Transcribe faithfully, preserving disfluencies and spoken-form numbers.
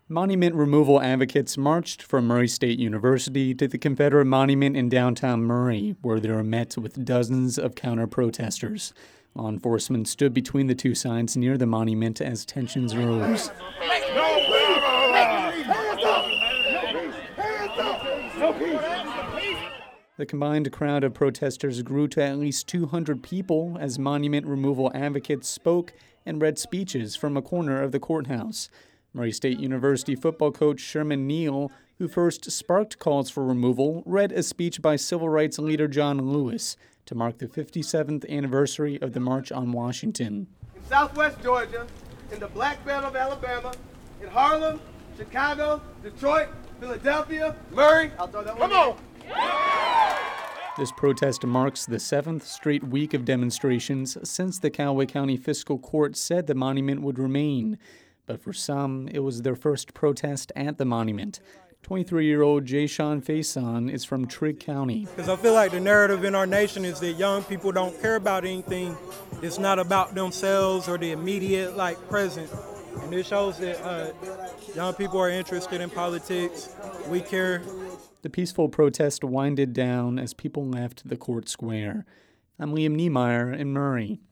Monument removal advocates marched from Murray State University to the Confederate Monument in downtown Murray, where they were met with dozens of counter-protesters. Law enforcement stood between the two signs near the monument as tensions rose. The combined crowd of protesters grew to at least two hundred people as monument removal advocates spoke and read speeches from a corner of the courthouse. Murray State University football coach Sherman Neal, who first sparked calls for removal, read a speech by civil rights leader John Lewis to mark the fifty-seventh anniversary of the March on Washington. In southwest Georgia, in the Black Belt of Alabama, in Harlem, Chicago, Detroit, Philadelphia, Murray. I'll throw that one. Come on! This protest marks the seventh straight week of demonstrations since the Callaway County Fiscal Court said the monument would remain. But for some, it was their first protest at the monument. twenty-three-year-old Jay-Sean Faison is from Trigg County. Because I feel like the narrative in our nation is that young people don't care about anything. It's not about themselves or the immediate, like, present. And it shows that uh, young people are interested in politics. We care. The peaceful protest winded down as people left the court square. I'm Liam Niemeyer in Murray.